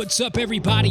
What's up, everybody?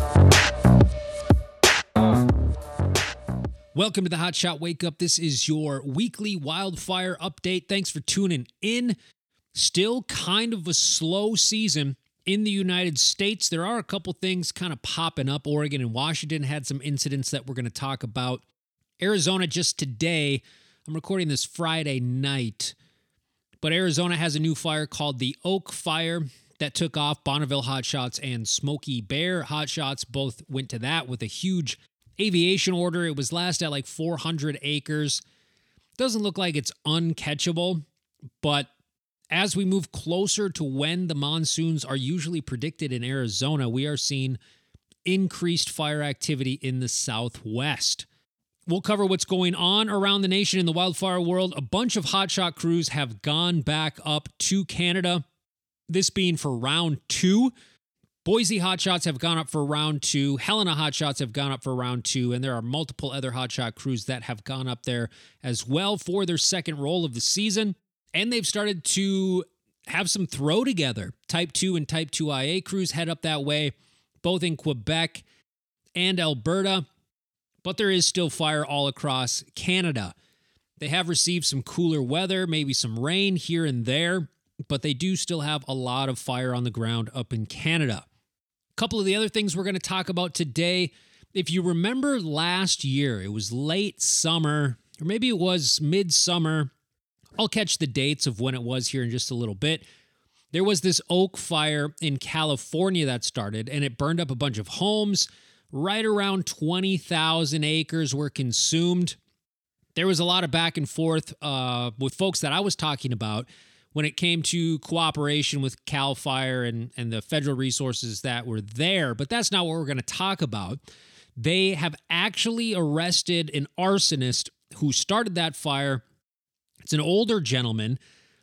Welcome to the Hot Shot Wake Up. This is your weekly wildfire update. Thanks for tuning in. Still kind of a slow season in the United States. There are a couple things kind of popping up. Oregon and Washington had some incidents that we're going to talk about. Arizona just today, I'm recording this Friday night, but Arizona has a new fire called the Oak Fire that took off. Bonneville Hot Shots and Smokey Bear Hot Shots both went to that with a huge aviation order. It was last at like 400 acres. Doesn't look like it's uncatchable, but as we move closer to when the monsoons are usually predicted in Arizona, we are seeing increased fire activity in the Southwest. We'll cover what's going on around the nation in the wildfire world. A bunch of hotshot crews have gone back up to Canada, this being for round 2. Boise Hotshots have gone up for round 2. Helena Hotshots have gone up for round 2. And there are multiple other hotshot crews that have gone up there as well for their second roll of the season. And they've started to have some throw together. Type 2 and Type 2 IA crews head up that way, both in Quebec and Alberta. But there is still fire all across Canada. They have received some cooler weather, maybe some rain here and there, but they do still have a lot of fire on the ground up in Canada. A couple of the other things we're going to talk about today. If you remember last year, it was late summer, or maybe it was midsummer. I'll catch the dates of when it was here in just a little bit. There was this oak fire in California that started, and it burned up a bunch of homes. Right around 20,000 acres were consumed. There was a lot of back and forth with folks that I was talking about when it came to cooperation with CAL FIRE and the federal resources that were there. But that's not what we're going to talk about. They have actually arrested an arsonist who started that fire. It's an older gentleman,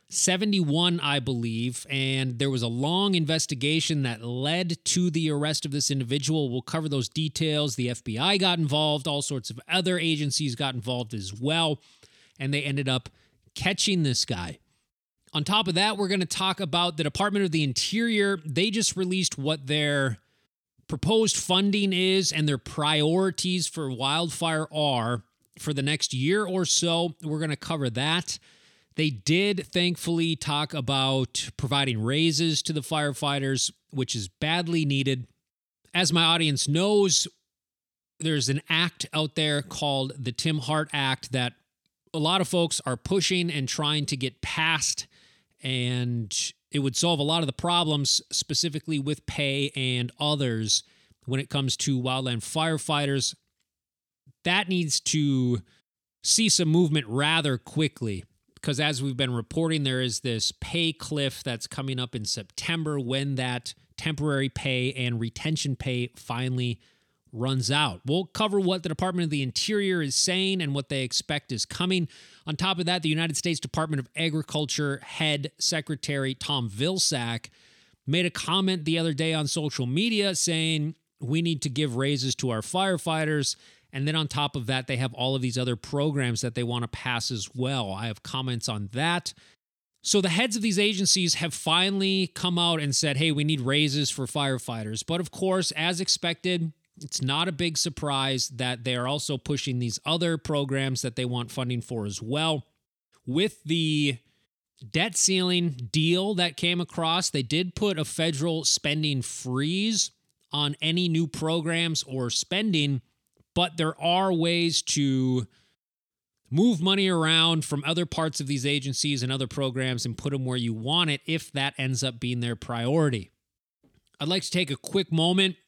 71, I believe, and there was a long investigation that led to the arrest of this individual. We'll cover those details. The FBI got involved. All sorts of other agencies got involved as well, and they ended up catching this guy. On top of that, we're going to talk about the Department of the Interior. They just released what their proposed funding is and their priorities for wildfire are for the next year or so. We're going to cover that. They did thankfully talk about providing raises to the firefighters, which is badly needed. As my audience knows, there's an act out there called the Tim Hart Act that a lot of folks are pushing and trying to get passed, and it would solve a lot of the problems, specifically with pay and others when it comes to wildland firefighters. That needs to see some movement rather quickly, because as we've been reporting, there is this pay cliff that's coming up in September when that temporary pay and retention pay finally runs out. We'll cover what the Department of the Interior is saying and what they expect is coming. On top of that, the United States Department of Agriculture Head Secretary Tom Vilsack made a comment the other day on social media saying we need to give raises to our firefighters. And then on top of that, they have all of these other programs that they want to pass as well. I have comments on that. So the heads of these agencies have finally come out and said, hey, we need raises for firefighters. But of course, as expected, it's not a big surprise that they are also pushing these other programs that they want funding for as well. With the debt ceiling deal that came across, they did put a federal spending freeze on any new programs or spending, but there are ways to move money around from other parts of these agencies and other programs and put them where you want it if that ends up being their priority. I'd like to take a quick moment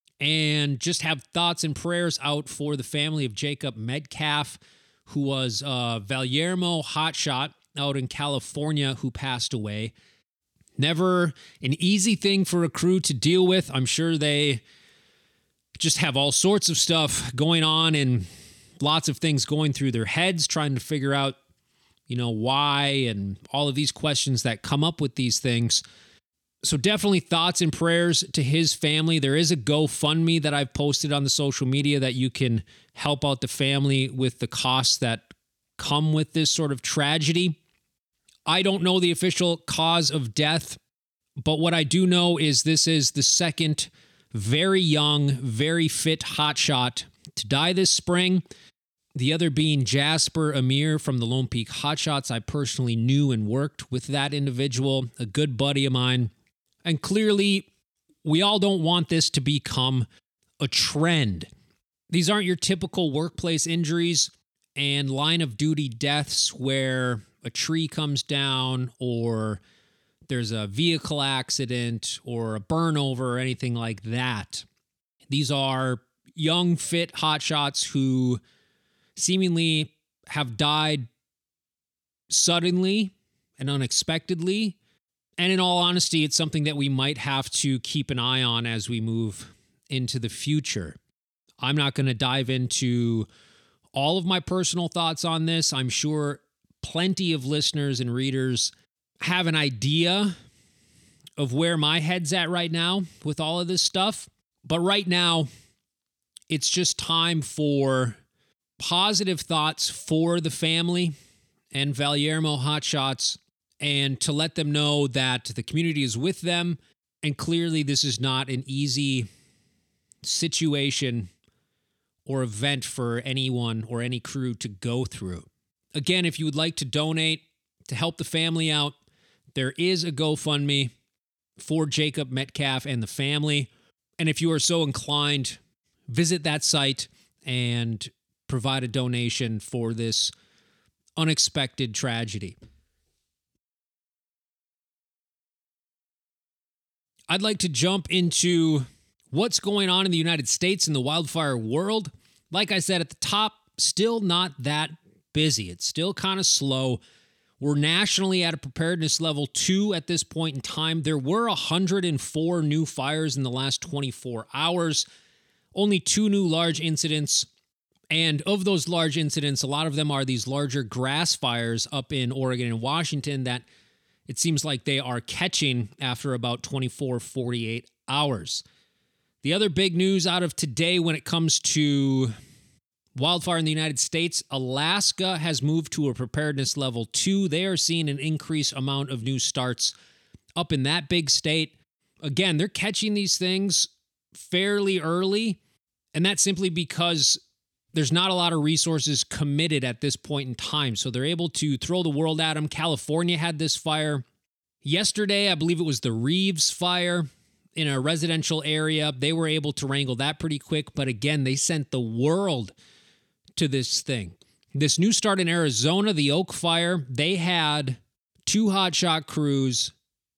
and just have thoughts and prayers out for the family of Jacob Metcalf, who was Valyermo hotshot out in California who passed away. Never an easy thing for a crew to deal with. I'm sure they just have all sorts of stuff going on and lots of things going through their heads, trying to figure out, why and all of these questions that come up with these things. So definitely thoughts and prayers to his family. There is a GoFundMe that I've posted on the social media that you can help out the family with the costs that come with this sort of tragedy. I don't know the official cause of death, but what I do know is this is the second very young, very fit hotshot to die this spring. The other being Jasper Amir from the Lone Peak Hotshots. I personally knew and worked with that individual, a good buddy of mine. And clearly, we all don't want this to become a trend. These aren't your typical workplace injuries and line of duty deaths where a tree comes down or there's a vehicle accident or a burnover or anything like that. These are young, fit hotshots who seemingly have died suddenly and unexpectedly. And in all honesty, it's something that we might have to keep an eye on as we move into the future. I'm not going to dive into all of my personal thoughts on this. I'm sure plenty of listeners and readers have an idea of where my head's at right now with all of this stuff. But right now, it's just time for positive thoughts for the family and Valyermo Hotshots, and to let them know that the community is with them. And clearly, this is not an easy situation or event for anyone or any crew to go through. Again, if you would like to donate to help the family out, there is a GoFundMe for Jacob Metcalf and the family. And if you are so inclined, visit that site and provide a donation for this unexpected tragedy. I'd like to jump into what's going on in the United States in the wildfire world. Like I said at the top, still not that busy. It's still kind of slow. We're nationally at a preparedness level 2 at this point in time. There were 104 new fires in the last 24 hours, only 2 new large incidents. And of those large incidents, a lot of them are these larger grass fires up in Oregon and Washington that it seems like they are catching after about 24, 48 hours. The other big news out of today when it comes to wildfire in the United States, Alaska has moved to a preparedness level 2. They are seeing an increased amount of new starts up in that big state. Again, they're catching these things fairly early, and that's simply because there's not a lot of resources committed at this point in time. So they're able to throw the world at them. California had this fire yesterday. I believe it was the Reeves fire in a residential area. They were able to wrangle that pretty quick. But again, they sent the world to this thing. This new start in Arizona, the Oak Fire, they had 2 hotshot crews,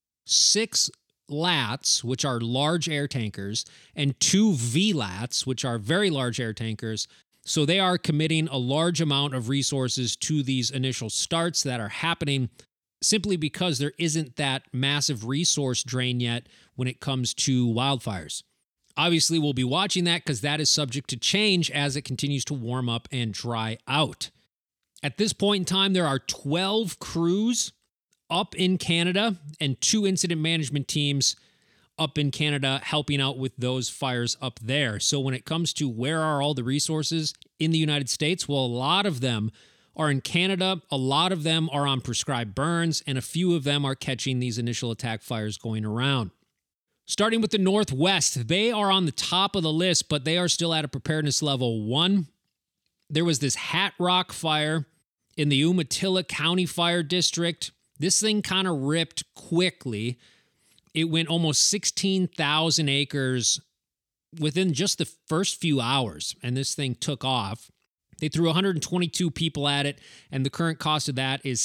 6 LATs, which are large air tankers, and 2 VLATs, which are very large air tankers. So they are committing a large amount of resources to these initial starts that are happening simply because there isn't that massive resource drain yet when it comes to wildfires. Obviously, we'll be watching that because that is subject to change as it continues to warm up and dry out. At this point in time, there are 12 crews up in Canada and 2 incident management teams up in Canada helping out with those fires up there. So when it comes to where are all the resources in the United States, well, a lot of them are in Canada, a lot of them are on prescribed burns, and a few of them are catching these initial attack fires going around. Starting with the Northwest, they are on the top of the list, but they are still at a preparedness level 1. There was this Hat Rock fire in the Umatilla County Fire District. This thing kind of ripped quickly. It went almost 16,000 acres within just the first few hours, and this thing took off. They threw 122 people at it, and the current cost of that is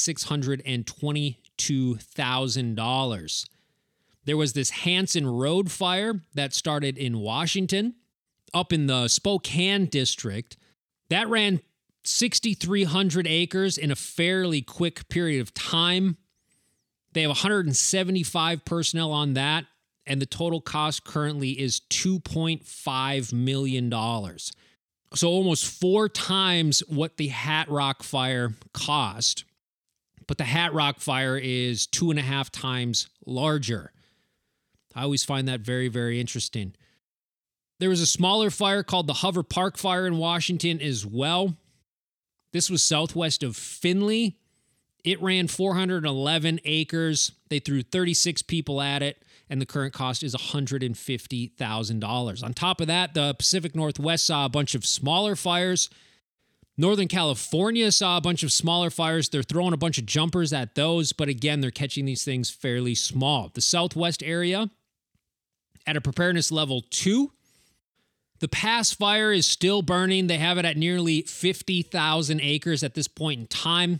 $622,000. There was this Hanson Road fire that started in Washington, up in the Spokane district. That ran 6,300 acres in a fairly quick period of time. They have 175 personnel on that, and the total cost currently is $2.5 million. So almost 4 times what the Hat Rock fire cost, but the Hat Rock fire is 2.5 times larger. I always find that very, very interesting. There was a smaller fire called the Hover Park Fire in Washington as well. This was southwest of Findlay. It ran 411 acres. They threw 36 people at it, and the current cost is $150,000. On top of that, the Pacific Northwest saw a bunch of smaller fires. Northern California saw a bunch of smaller fires. They're throwing a bunch of jumpers at those, but again, they're catching these things fairly small. The Southwest area at a preparedness level 2. The Pass Fire is still burning. They have it at nearly 50,000 acres at this point in time,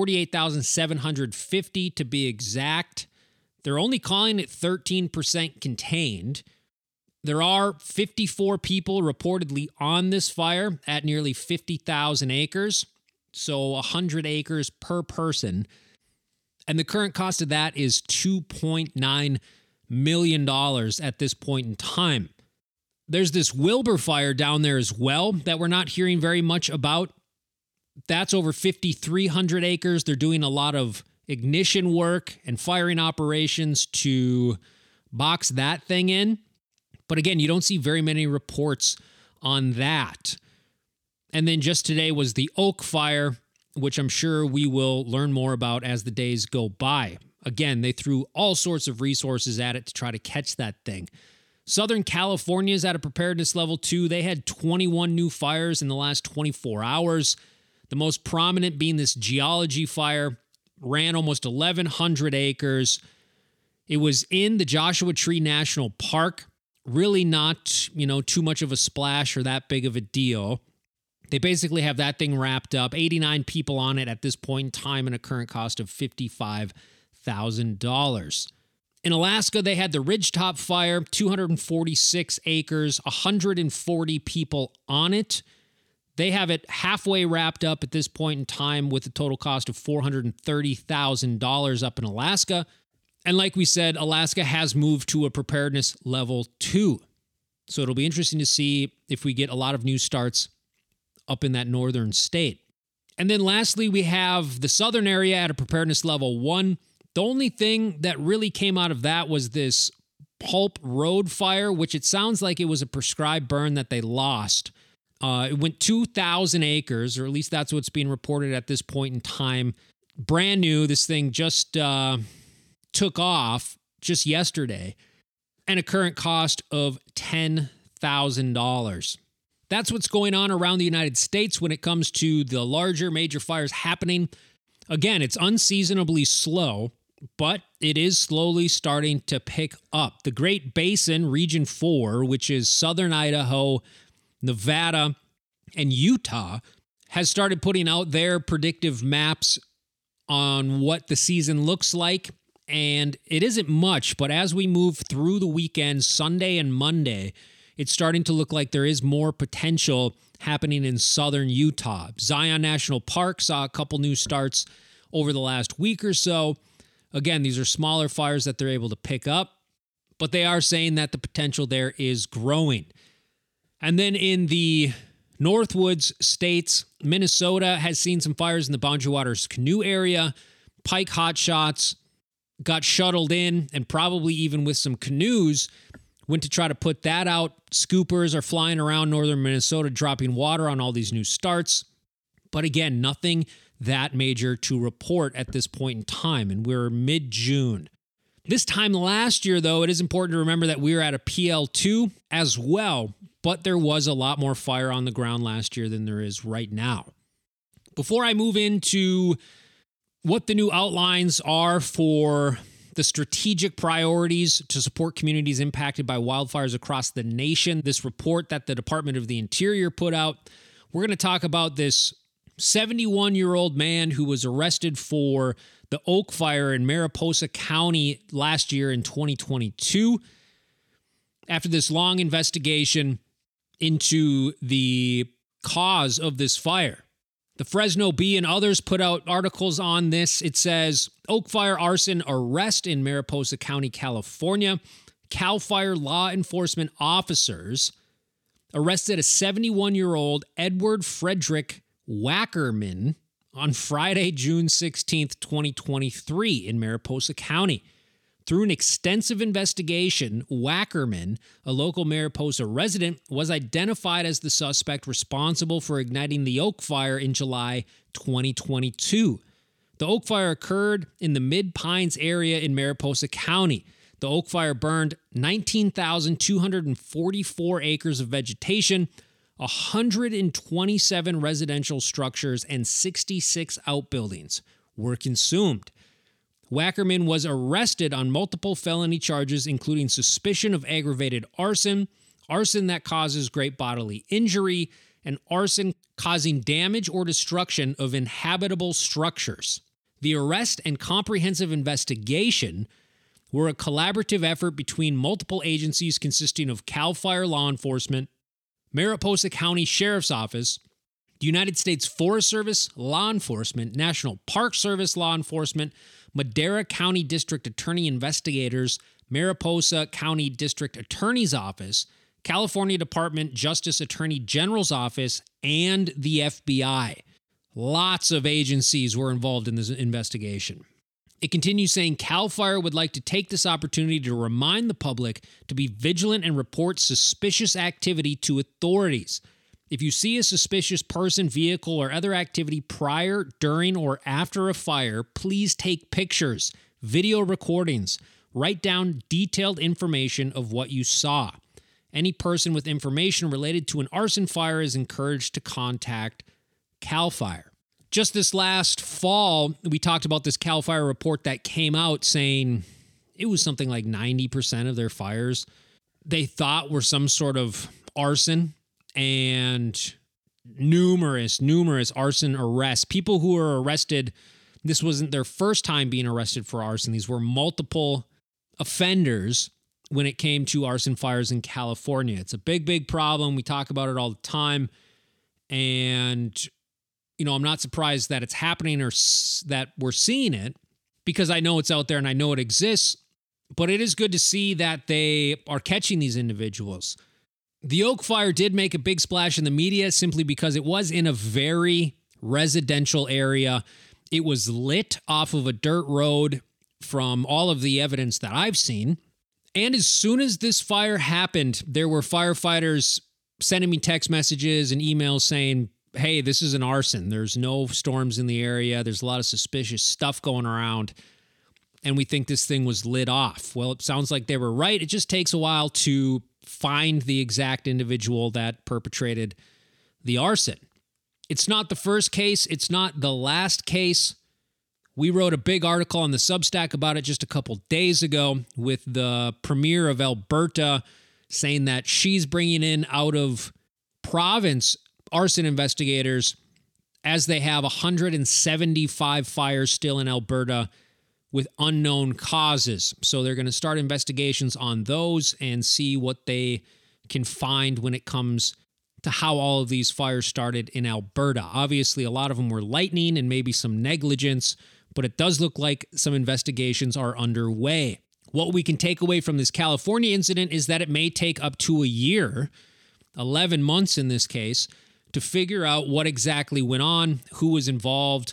48,750 to be exact. They're only calling it 13% contained. There are 54 people reportedly on this fire at nearly 50,000 acres, so 100 acres per person. And the current cost of that is $2.9 million at this point in time. There's this Wilbur fire down there as well that we're not hearing very much about. That's over 5,300 acres. They're doing a lot of ignition work and firing operations to box that thing in. But again, you don't see very many reports on that. And then just today was the Oak Fire, which I'm sure we will learn more about as the days go by. Again, they threw all sorts of resources at it to try to catch that thing. Southern California is at a preparedness level 2. They had 21 new fires in the last 24 hours. The most prominent being this Geology fire, ran almost 1,100 acres. It was in the Joshua Tree National Park. Really not, too much of a splash or that big of a deal. They basically have that thing wrapped up. 89 people on it at this point in time and a current cost of $55,000. In Alaska, they had the Ridgetop Fire, 246 acres, 140 people on it. They have it halfway wrapped up at this point in time with a total cost of $430,000 up in Alaska. And like we said, Alaska has moved to a preparedness level 2. So it'll be interesting to see if we get a lot of new starts up in that northern state. And then lastly, we have the southern area at a preparedness level 1. The only thing that really came out of that was this Pulp Road fire, which it sounds like it was a prescribed burn that they lost. It went 2,000 acres, or at least that's what's being reported at this point in time. Brand new, this thing just took off just yesterday, and a current cost of $10,000. That's what's going on around the United States when it comes to the larger major fires happening. Again, it's unseasonably slow, but it is slowly starting to pick up. The Great Basin, Region 4, which is southern Idaho, Nevada, and Utah, has started putting out their predictive maps on what the season looks like. And it isn't much, but as we move through the weekend, Sunday and Monday, it's starting to look like there is more potential happening in southern Utah. Zion National Park saw a couple new starts over the last week or so. Again, these are smaller fires that they're able to pick up, but they are saying that the potential there is growing. And then in the Northwoods states, Minnesota has seen some fires in the Boundary Waters Canoe area. Pike Hotshots got shuttled in, and probably even with some canoes, went to try to put that out. Scoopers are flying around northern Minnesota, dropping water on all these new starts. But again, nothing that major to report at this point in time, and we're mid-June. This time last year, though, it is important to remember that we were at a PL2 as well, but there was a lot more fire on the ground last year than there is right now. Before I move into what the new outlines are for the strategic priorities to support communities impacted by wildfires across the nation, this report that the Department of the Interior put out, we're going to talk about this 71-year-old man who was arrested for the Oak Fire in Mariposa County last year in 2022. After this long investigation into the cause of this fire, the Fresno Bee and others put out articles on this. It says, Oak Fire arson arrest in Mariposa County, California. CAL FIRE law enforcement officers arrested a 71-year-old Edward Frederick Wackerman on Friday, June 16th, 2023 in Mariposa County. Through an extensive investigation, Wackerman, a local Mariposa resident, was identified as the suspect responsible for igniting the Oak Fire in July 2022. The Oak Fire occurred in the Mid-Pines area in Mariposa County. The The Oak Fire burned 19,244 acres of vegetation, 127 residential structures, and 66 outbuildings were consumed. Wackerman was arrested on multiple felony charges, including suspicion of aggravated arson, arson that causes great bodily injury, and arson causing damage or destruction of inhabitable structures. The arrest and comprehensive investigation were a collaborative effort between multiple agencies consisting of CAL FIRE law enforcement, Mariposa County Sheriff's Office, the United States Forest Service law enforcement, National Park Service law enforcement, Madera County District Attorney investigators, Mariposa County District Attorney's Office, California Department Justice Attorney General's Office, and the FBI. Lots of agencies were involved in this investigation. It continues saying CAL FIRE would like to take this opportunity to remind the public to be vigilant and report suspicious activity to authorities. If you see a suspicious person, vehicle, or other activity prior, during, or after a fire, please take pictures, video recordings, write down detailed information of what you saw. Any person with information related to an arson fire is encouraged to contact CAL FIRE. Just this last fall, we talked about this CAL FIRE report that came out saying it was something like 90% of their fires they thought were some sort of arson, and numerous arson arrests. People who were arrested, this wasn't their first time being arrested for arson. These were multiple offenders when it came to arson fires in California. It's a big problem. We talk about it all the time. And, I'm not surprised that it's happening or that we're seeing it, because I know it's out there and I know it exists. But it is good to see that they are catching these individuals. The Oak Fire did make a big splash in the media simply because it was in a very residential area. It was lit off of a dirt road from all of the evidence that I've seen. And as soon as this fire happened, there were firefighters sending me text messages and emails saying, hey, this is an arson. There's no storms in the area. There's a lot of suspicious stuff going around, and we think this thing was lit off. Well, it sounds like they were right. It just takes a while to find the exact individual that perpetrated the arson. It's not the first case. It's not the last case. We wrote a big article on the Substack about it just a couple days ago with the premier of Alberta saying that she's bringing in out of province arson investigators, as they have 175 fires still in Alberta with unknown causes. So they're going to start investigations on those and see what they can find when it comes to how all of these fires started in Alberta. Obviously, a lot of them were lightning and maybe some negligence, but it does look like some investigations are underway. What we can take away from this California incident is that it may take up to a year, 11 months in this case, to figure out what exactly went on, who was involved,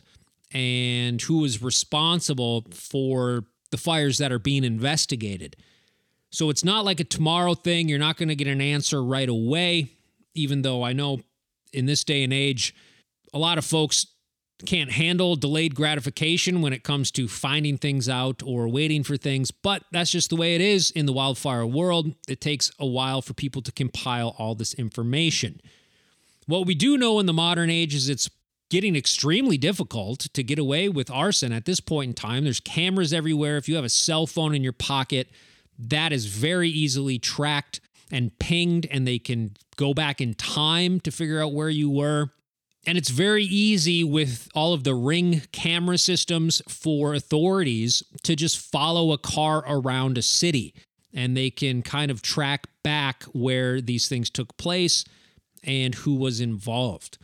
and who was responsible for the fires that are being investigated. So it's not like a tomorrow thing. You're not going to get an answer right away, even though I know in this day and age, a lot of folks can't handle delayed gratification when it comes to finding things out or waiting for things, but that's just the way it is in the wildfire world. It takes a while for people to compile all this information. What we do know in the modern age is it's getting extremely difficult to get away with arson at this point in time. There's cameras everywhere. If you have a cell phone in your pocket, that is very easily tracked and pinged, and they can go back in time to figure out where you were. And it's very easy with all of the Ring camera systems for authorities to just follow a car around a city, and they can kind of track back where these things took place and who was involved.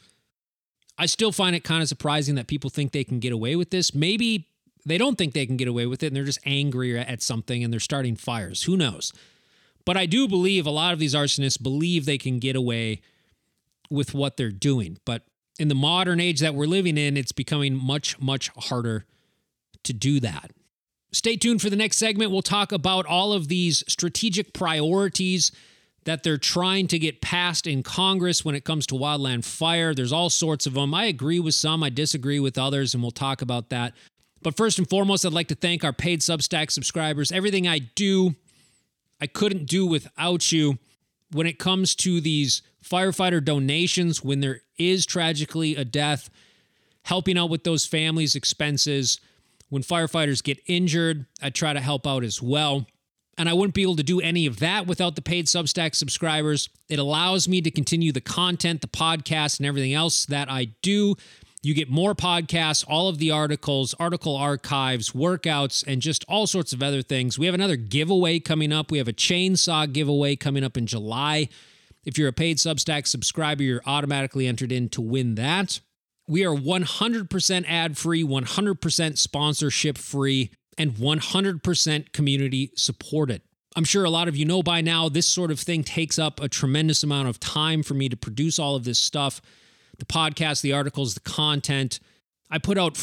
I still find it kind of surprising that people think they can get away with this. Maybe they don't think they can get away with it and they're just angry at something and they're starting fires. Who knows? But I do believe a lot of these arsonists believe they can get away with what they're doing. But in the modern age that we're living in, it's becoming much harder to do that. Stay tuned for the next segment. We'll talk about all of these strategic priorities that they're trying to get passed in Congress when it comes to wildland fire. There's all sorts of them. I agree with some, I disagree with others, and we'll talk about that But first and foremost, I'd like to thank our paid Substack subscribers. Everything I do, I couldn't do without you. When it comes to these firefighter donations, when there is tragically a death, helping out with those families' expenses. When firefighters get injured, I try to help out as well. And I wouldn't be able to do any of that without the paid Substack subscribers. It allows me to continue the content, the podcast, and everything else that I do. You get more podcasts, all of the articles, article archives, workouts, and just all sorts of other things. We have another giveaway coming up. We have a chainsaw giveaway coming up in July. If you're a paid Substack subscriber, you're automatically entered in to win that. We are 100% ad-free, 100% sponsorship-free, and 100% community supported. I'm sure a lot of you know by now, this sort of thing takes up a tremendous amount of time for me to produce all of this stuff. The podcast, the articles, the content. I put out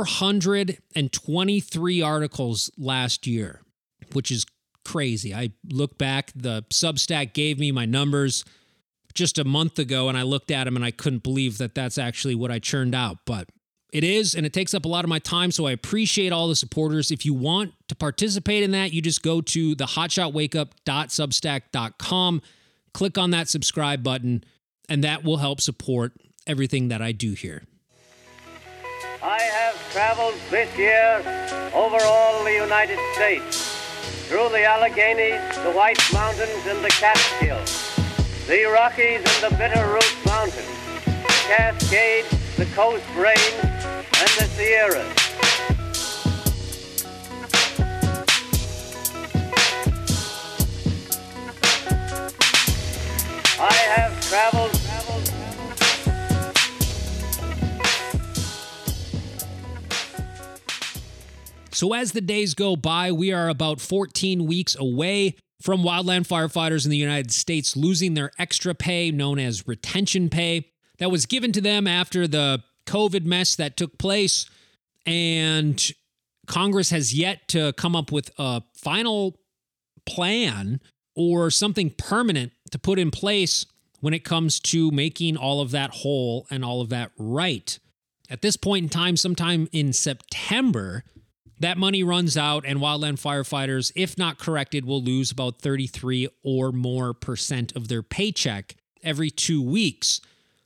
423 articles last year, which is crazy. I look back, the Substack gave me my numbers just a month ago, and I looked at them and I couldn't believe that that's actually what I churned out. But it is, and it takes up a lot of my time, so I appreciate all the supporters. If you want to participate in that, you just go to the hotshotwakeup.substack.com, click on that subscribe button, and that will help support everything that I do here. I have traveled this year over all the United States, through the Alleghenies, the White Mountains, and the Catskills, the Rockies and the Bitterroot Mountains, the Cascades, the Coast Range, and the Sierras. I have traveled. So as the days go by, we are about 14 weeks away from wildland firefighters in the United States losing their extra pay, known as retention pay, that was given to them after the COVID mess that took place. And Congress has yet to come up with a final plan or something permanent to put in place when it comes to making all of that whole and all of that right. At this point in time, sometime in September, that money runs out, and wildland firefighters, if not corrected, will lose about 33% or more of their paycheck every 2 weeks.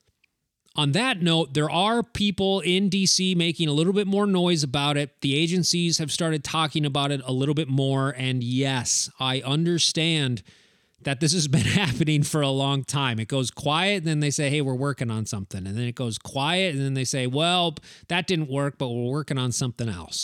On that note, there are people in D.C. making a little bit more noise about it. The agencies have started talking about it a little bit more, and yes, I understand that this has been happening for a long time. It goes quiet, and then they say, hey, we're working on something. And then it goes quiet, and then they say, well, that didn't work, but we're working on something else.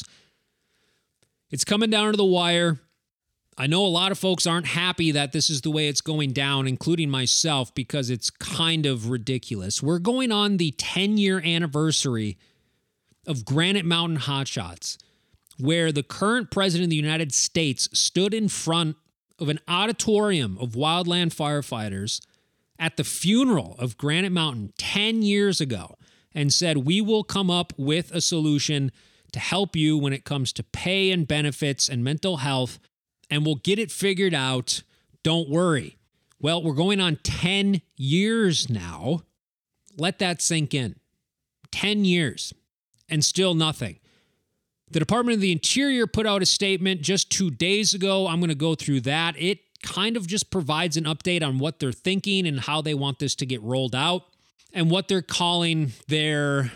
It's coming down to the wire. I know a lot of folks aren't happy that this is the way it's going down, including myself, because it's kind of ridiculous. We're going on the 10-year anniversary of Granite Mountain Hotshots, where the current president of the United States stood in front of an auditorium of wildland firefighters at the funeral of Granite Mountain 10 years ago and said, we will come up with a solution to help you when it comes to pay and benefits and mental health, and we'll get it figured out. Don't worry. Well, we're going on 10 years now. Let that sink in. 10 years, and still nothing. The Department of the Interior put out a statement just 2 days ago. I'm going to go through that. It kind of just provides an update on what they're thinking and how they want this to get rolled out, and what they're calling their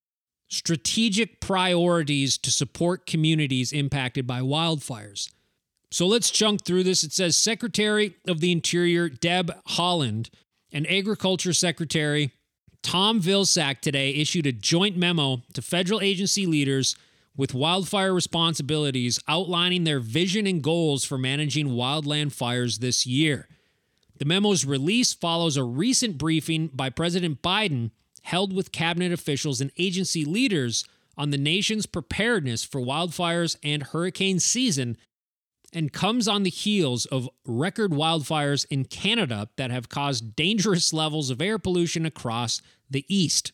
strategic priorities to support communities impacted by wildfires. So let's chunk through this. It says Secretary of the Interior Deb Haaland and Agriculture Secretary Tom Vilsack today issued a joint memo to federal agency leaders with wildfire responsibilities outlining their vision and goals for managing wildland fires this year. The memo's release follows a recent briefing by President Biden held with cabinet officials and agency leaders on the nation's preparedness for wildfires and hurricane season, and comes on the heels of record wildfires in Canada that have caused dangerous levels of air pollution across the East.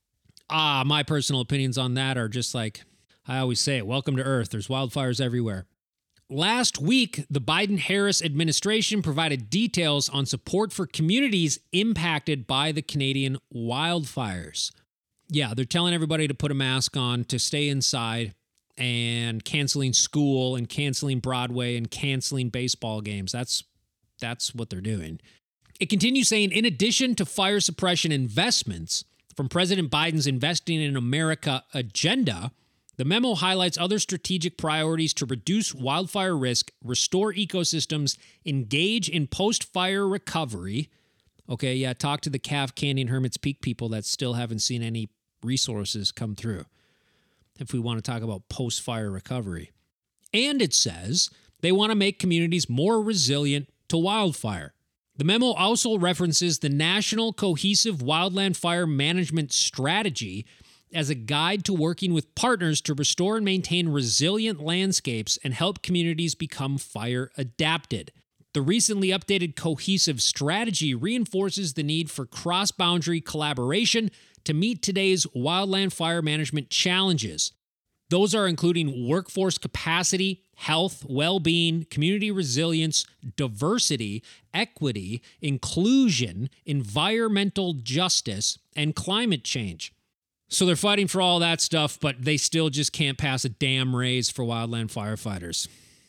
My personal opinions on that are just like, I always say, welcome to Earth. There's wildfires everywhere. Last week, the Biden-Harris administration provided details on support for communities impacted by the Canadian wildfires. Yeah, they're telling everybody to put a mask on, to stay inside, and canceling school and canceling Broadway and canceling baseball games. That's what they're doing. It continues saying, in addition to fire suppression investments from President Biden's Investing in America agenda, the memo highlights other strategic priorities to reduce wildfire risk, restore ecosystems, engage in post-fire recovery. Okay, yeah, talk to the Calf Canyon Hermit's Peak people that still haven't seen any resources come through, if we want to talk about post-fire recovery. And it says they want to make communities more resilient to wildfire. The memo also references the National Cohesive Wildland Fire Management Strategy as a guide to working with partners to restore and maintain resilient landscapes and help communities become fire adapted. The recently updated Cohesive Strategy reinforces the need for cross-boundary collaboration to meet today's wildland fire management challenges. Those are including workforce capacity, health, well-being, community resilience, diversity, equity, inclusion, environmental justice, and climate change. So they're fighting for all that stuff, but they still just can't pass a damn raise for wildland firefighters.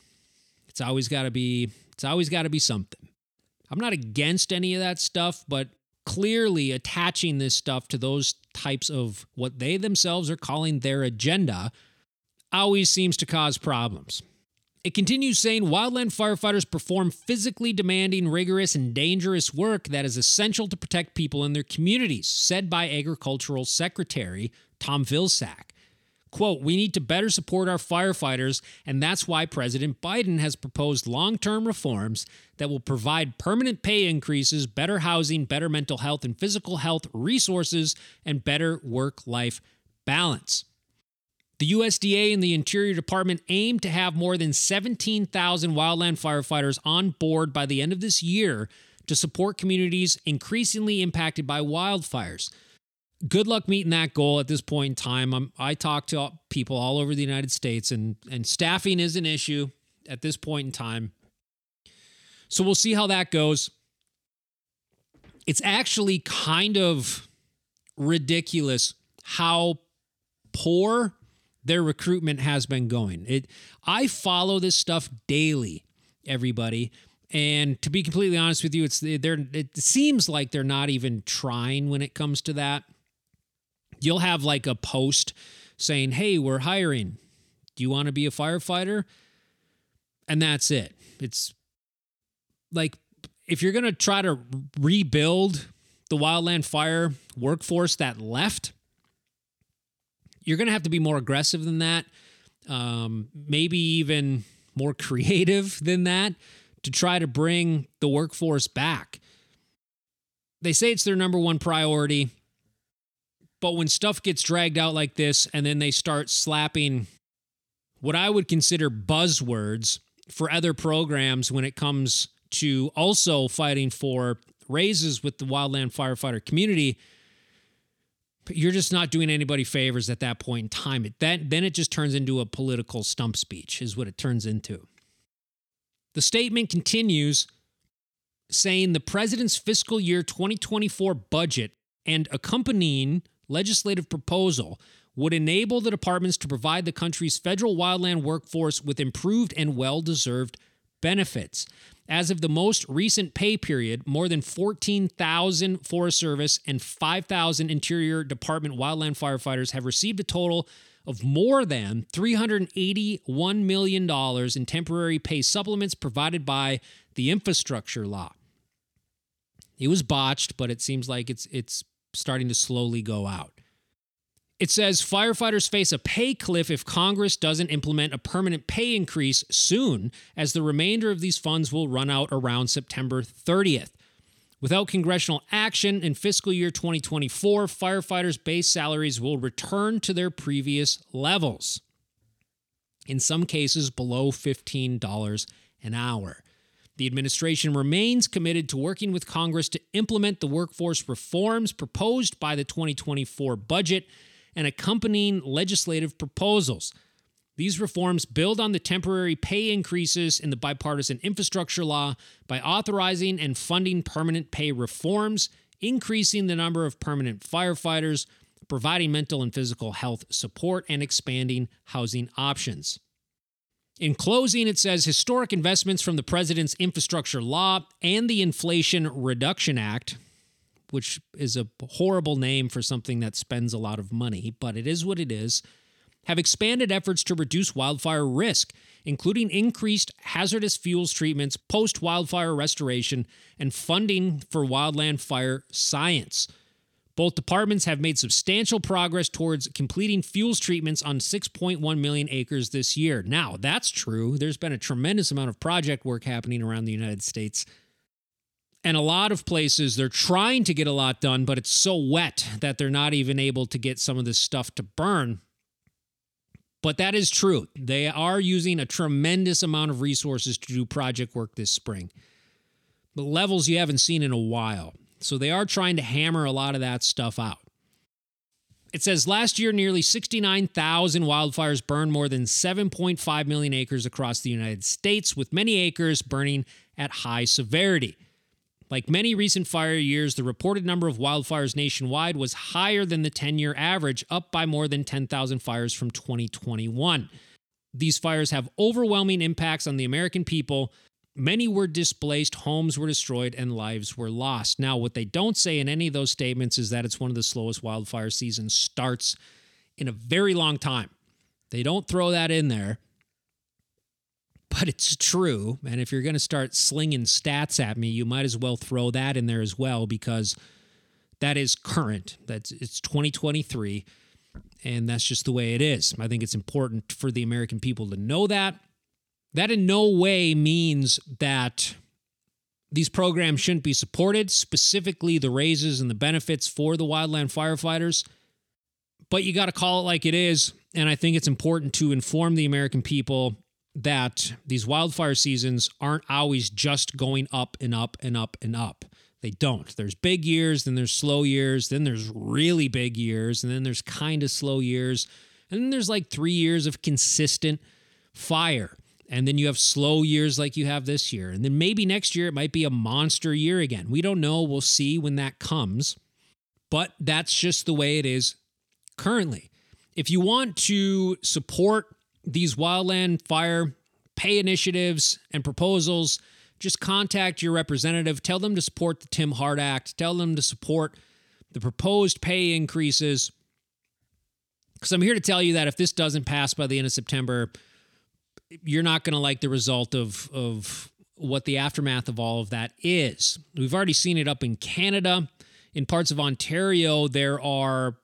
It's always got to be something. I'm not against any of that stuff, but clearly attaching this stuff to those types of what they themselves are calling their agenda always seems to cause problems. It continues saying wildland firefighters perform physically demanding, rigorous, and dangerous work that is essential to protect people in their communities, said by Agricultural Secretary Tom Vilsack. Quote, we need to better support our firefighters, and that's why President Biden has proposed long-term reforms that will provide permanent pay increases, better housing, better mental health and physical health resources, and better work-life balance. The USDA and the Interior Department aim to have more than 17,000 wildland firefighters on board by the end of this year to support communities increasingly impacted by wildfires. Good luck meeting that goal at this point in time. I talk to people all over the United States, and staffing is an issue at this point in time. So we'll see how that goes. It's actually kind of ridiculous how poor their recruitment has been going. I follow this stuff daily, everybody. And to be completely honest with you, it seems like they're not even trying when it comes to that. You'll have like a post saying, hey, we're hiring. Do you want to be a firefighter? And that's it. It's like, if you're going to try to rebuild the wildland fire workforce that left, you're going to have to be more aggressive than that, maybe even more creative than that to try to bring the workforce back. They say it's their number one priority, but when stuff gets dragged out like this and then they start slapping what I would consider buzzwords for other programs when it comes to also fighting for raises with the wildland firefighter community, you're just not doing anybody favors at that point in time. Then it just turns into a political stump speech is what it turns into. The statement continues saying the president's fiscal year 2024 budget and accompanying legislative proposal would enable the departments to provide the country's federal wildland workforce with improved and well-deserved benefits. As of the most recent pay period, more than 14,000 Forest Service and 5,000 Interior Department wildland firefighters have received a total of more than $381 million in temporary pay supplements provided by the infrastructure law. It was botched, but it seems like it's starting to slowly go out. It says firefighters face a pay cliff if Congress doesn't implement a permanent pay increase soon, as the remainder of these funds will run out around September 30th. Without congressional action in fiscal year 2024, firefighters' base salaries will return to their previous levels, in some cases below $15 an hour. The administration remains committed to working with Congress to implement the workforce reforms proposed by the 2024 budget and accompanying legislative proposals. These reforms build on the temporary pay increases in the bipartisan infrastructure law by authorizing and funding permanent pay reforms, increasing the number of permanent firefighters, providing mental and physical health support, and expanding housing options. In closing, it says historic investments from the president's infrastructure law and the Inflation Reduction Act, which is a horrible name for something that spends a lot of money, but it is what it is, have expanded efforts to reduce wildfire risk, including increased hazardous fuels treatments, post-wildfire restoration, and funding for wildland fire science. Both departments have made substantial progress towards completing fuels treatments on 6.1 million acres this year. Now, that's true. There's been a tremendous amount of project work happening around the United States. And a lot of places, they're trying to get a lot done, but it's so wet that they're not even able to get some of this stuff to burn. But that is true. They are using a tremendous amount of resources to do project work this spring. The levels you haven't seen in a while. So they are trying to hammer a lot of that stuff out. It says last year, nearly 69,000 wildfires burned more than 7.5 million acres across the United States, with many acres burning at high severity. Like many recent fire years, the reported number of wildfires nationwide was higher than the 10-year average, up by more than 10,000 fires from 2021. These fires have overwhelming impacts on the American people. Many were displaced, homes were destroyed, and lives were lost. Now, what they don't say in any of those statements is that it's one of the slowest wildfire seasons starts in a very long time. They don't throw that in there. But it's true, and if you're going to start slinging stats at me, you might as well throw that in there as well, because that is current. It's 2023, and that's just the way it is. I think it's important for the American people to know that. That in no way means that these programs shouldn't be supported, specifically the raises and the benefits for the wildland firefighters. But you got to call it like it is, and I think it's important to inform the American people that these wildfire seasons aren't always just going up and up and up and up. They don't. There's big years, then there's slow years, then there's really big years, and then there's kind of slow years, and then there's like 3 years of consistent fire. And then you have slow years like you have this year. And then maybe next year it might be a monster year again. We don't know. We'll see when that comes. But that's just the way it is currently. If you want to support these wildland fire pay initiatives and proposals, just contact your representative. Tell them to support the Tim Hart Act. Tell them to support the proposed pay increases. Because I'm here to tell you that if this doesn't pass by the end of September, you're not going to like the result of what the aftermath of all of that is. We've already seen it up in Canada. In parts of Ontario, there are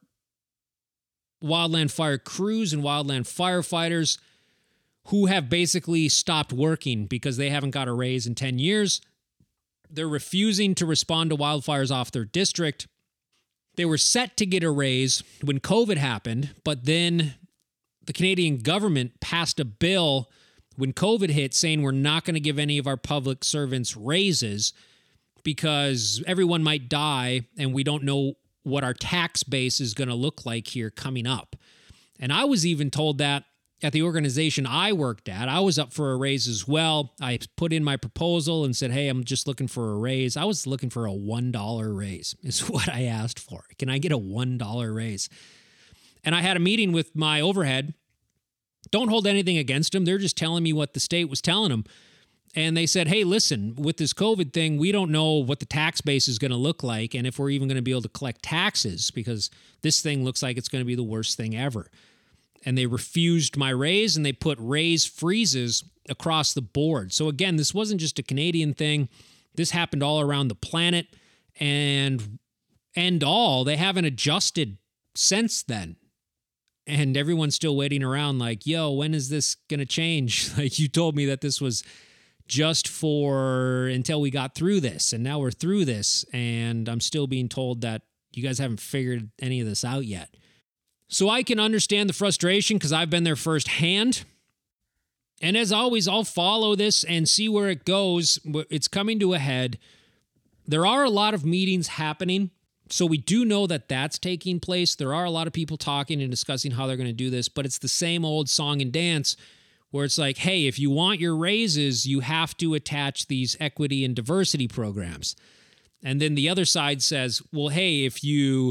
wildland fire crews and wildland firefighters who have basically stopped working because they haven't got a raise in 10 years. They're refusing to respond to wildfires off their district. They were set to get a raise when COVID happened, but then the Canadian government passed a bill when COVID hit saying we're not going to give any of our public servants raises because everyone might die and we don't know what our tax base is going to look like here coming up. And I was even told that at the organization I worked at. I was up for a raise as well. I put in my proposal and said, hey, I'm just looking for a raise. I was looking for a $1 raise is what I asked for. Can I get a $1 raise? And I had a meeting with my overhead. Don't hold anything against them. They're just telling me what the state was telling them. And they said, hey, listen, with this COVID thing, we don't know what the tax base is going to look like and if we're even going to be able to collect taxes because this thing looks like it's going to be the worst thing ever. And they refused my raise and they put raise freezes across the board. So again, this wasn't just a Canadian thing. This happened all around the planet and they haven't adjusted since then. And everyone's still waiting around like, yo, when is this going to change? Like you told me that this was just for until we got through this. And now we're through this. And I'm still being told that you guys haven't figured any of this out yet. So I can understand the frustration because I've been there firsthand. And as always, I'll follow this and see where it goes. It's coming to a head. There are a lot of meetings happening. So we do know that that's taking place. There are a lot of people talking and discussing how they're going to do this. But it's the same old song and dance where it's like, hey, if you want your raises, you have to attach these equity and diversity programs. And then the other side says, well, hey, if you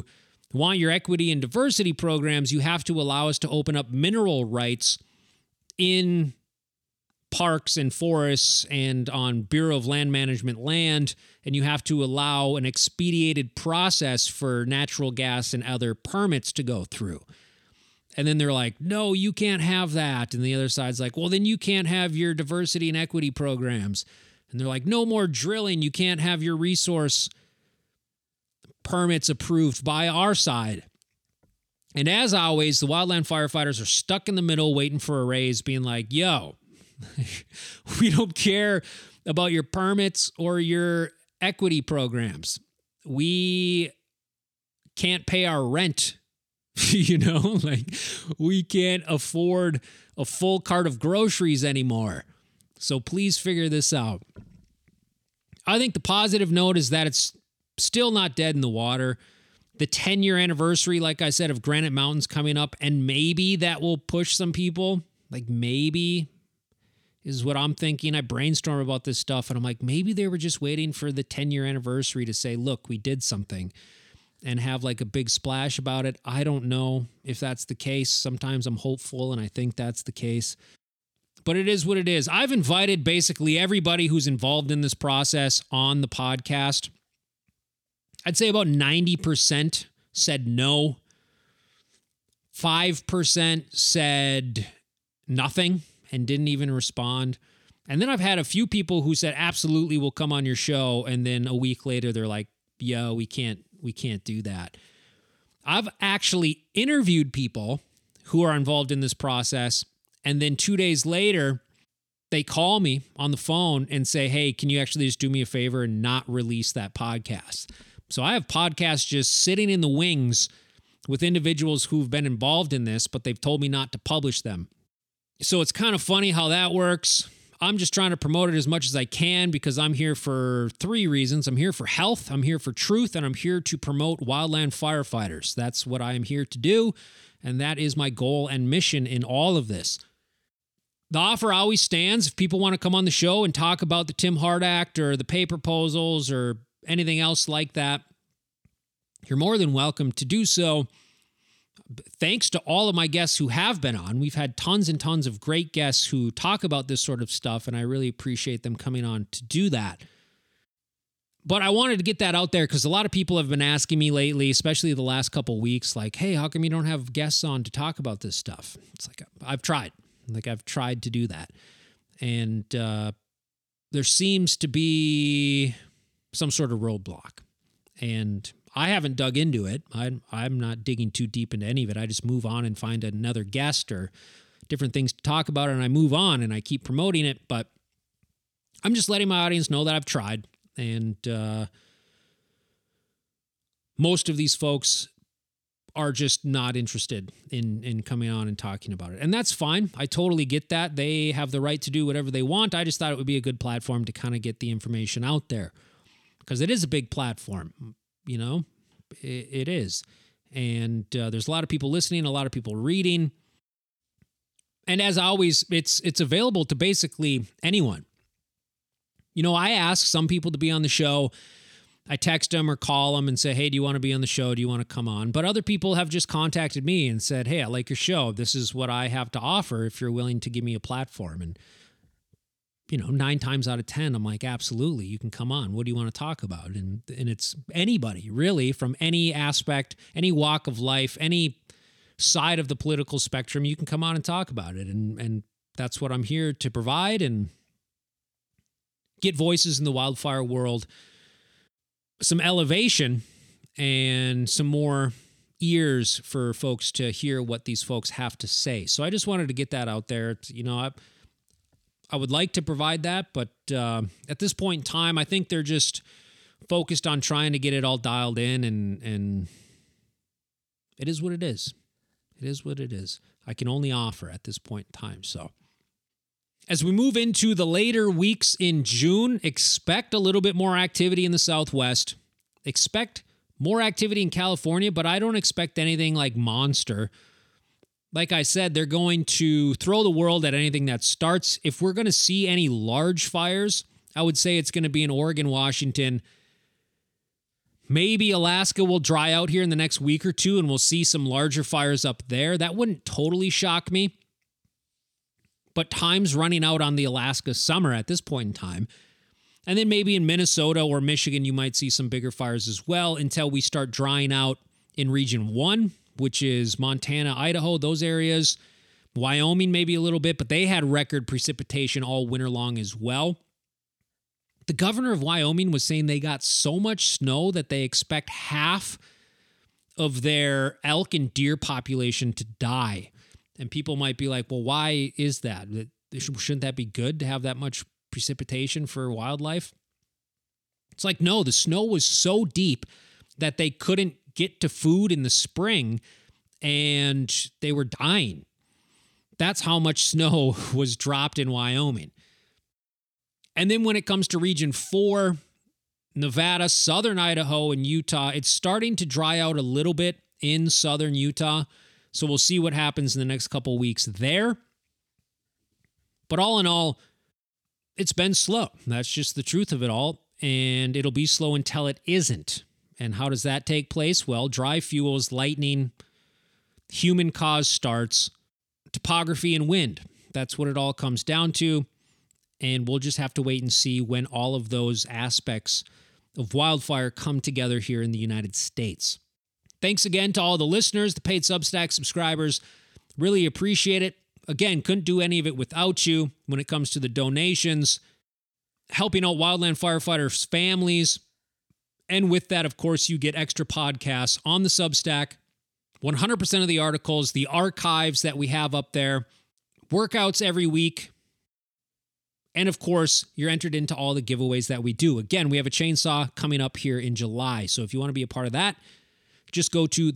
want your equity and diversity programs, you have to allow us to open up mineral rights in parks and forests and on Bureau of Land Management land, and you have to allow an expedited process for natural gas and other permits to go through. And then they're like, no, you can't have that. And the other side's like, well, then you can't have your diversity and equity programs. And they're like, no more drilling. You can't have your resource permits approved by our side. And as always, the wildland firefighters are stuck in the middle waiting for a raise, being like, yo, we don't care about your permits or your equity programs. We can't pay our rent. Like we can't afford a full cart of groceries anymore. So please figure this out. I think the positive note is that it's still not dead in the water. The 10-year anniversary, like I said, of Granite Mountain's coming up, and maybe that will push some people. Like maybe is what I'm thinking. I brainstorm about this stuff, and I'm like, maybe they were just waiting for the 10-year anniversary to say, look, we did something, and have like a big splash about it. I don't know if that's the case. Sometimes I'm hopeful, and I think that's the case. But it is what it is. I've invited basically everybody who's involved in this process on the podcast. I'd say about 90% said no. 5% said nothing and didn't even respond. And then I've had a few people who said, absolutely, we'll come on your show. And then a week later, they're like, yo, we can't do that. I've actually interviewed people who are involved in this process. And then 2 days later, they call me on the phone and say, hey, can you actually just do me a favor and not release that podcast? So I have podcasts just sitting in the wings with individuals who've been involved in this, but they've told me not to publish them. So it's kind of funny how that works. I'm just trying to promote it as much as I can because I'm here for 3 reasons. I'm here for health, I'm here for truth, and I'm here to promote wildland firefighters. That's what I am here to do, and that is my goal and mission in all of this. The offer always stands. If people want to come on the show and talk about the Tim Hart Act or the pay proposals or anything else like that, you're more than welcome to do so. Thanks to all of my guests who have been on. We've had tons and tons of great guests who talk about this sort of stuff, and I really appreciate them coming on to do that. But I wanted to get that out there because a lot of people have been asking me lately, especially the last couple of weeks, like, hey, how come you don't have guests on to talk about this stuff? It's like, I've tried. I've tried to do that. And there seems to be some sort of roadblock. And I haven't dug into it. I'm not digging too deep into any of it. I just move on and find another guest or different things to talk about, and I move on and I keep promoting it. But I'm just letting my audience know that I've tried. And most of these folks are just not interested in coming on and talking about it. And that's fine. I totally get that. They have the right to do whatever they want. I just thought it would be a good platform to kind of get the information out there because it is a big platform, you know, it is. And there's a lot of people listening, a lot of people reading. And as always, it's available to basically anyone. You know, I ask some people to be on the show. I text them or call them and say, hey, do you want to be on the show? Do you want to come on? But other people have just contacted me and said, hey, I like your show. This is what I have to offer if you're willing to give me a platform. And, you know, 9 times out of 10, I'm like, absolutely, you can come on. What do you want to talk about? And it's anybody, really, from any aspect, any walk of life, any side of the political spectrum, you can come on and talk about it. And that's what I'm here to provide and get voices in the wildfire world, some elevation and some more ears for folks to hear what these folks have to say. So I just wanted to get that out there. You know, I would like to provide that, but at this point in time, I think they're just focused on trying to get it all dialed in, and it is what it is. It is what it is. I can only offer at this point in time. So as we move into the later weeks in June, expect a little bit more activity in the Southwest. Expect more activity in California, but I don't expect anything like monster. Like I said, they're going to throw the world at anything that starts. If we're going to see any large fires, I would say it's going to be in Oregon, Washington, Maybe Alaska will dry out here in the next week or two and we'll see some larger fires up there. That wouldn't totally shock me. But time's running out on the Alaska summer at this point in time. And then maybe in Minnesota or Michigan, you might see some bigger fires as well until we start drying out in Region 1, which is Montana, Idaho, those areas. Wyoming maybe a little bit, but they had record precipitation all winter long as well. The governor of Wyoming was saying they got so much snow that they expect half of their elk and deer population to die. And people might be like, well, why is that? Shouldn't that be good to have that much precipitation for wildlife? It's like, no, the snow was so deep that they couldn't get to food in the spring and they were dying. That's how much snow was dropped in Wyoming. And then when it comes to Region 4, Nevada, southern Idaho, and Utah, it's starting to dry out a little bit in southern Utah. So we'll see what happens in the next couple weeks there. But all in all, it's been slow. That's just the truth of it all. And it'll be slow until it isn't. And how does that take place? Well, dry fuels, lightning, human-caused starts, topography, and wind. That's what it all comes down to. And we'll just have to wait and see when all of those aspects of wildfire come together here in the United States. Thanks again to all the listeners, the paid Substack subscribers. Really appreciate it. Again, couldn't do any of it without you when it comes to the donations, helping out wildland firefighters' families. And with that, of course, you get extra podcasts on the Substack, 100% of the articles, the archives that we have up there, workouts every week. And of course, you're entered into all the giveaways that we do. Again, we have a chainsaw coming up here in July. So if you want to be a part of that, just go to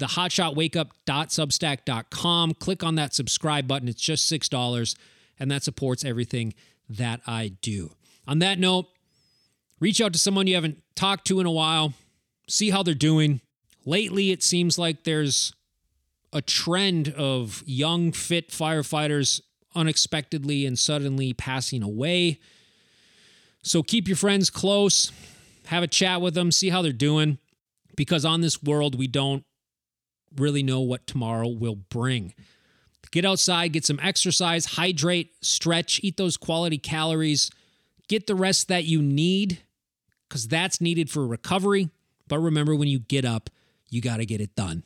thehotshotwakeup.substack.com, click on that subscribe button. It's just $6, and that supports everything that I do. On that note, reach out to someone you haven't talked to in a while, see how they're doing. Lately, it seems like there's a trend of young, fit firefighters unexpectedly and suddenly passing away. So keep your friends close, have a chat with them, see how they're doing, because on this world, we don't really know what tomorrow will bring. Get outside, get some exercise, hydrate, stretch, eat those quality calories, get the rest that you need, because that's needed for recovery. But remember, when you get up, you got to get it done.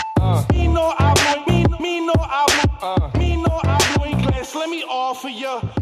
Let me offer you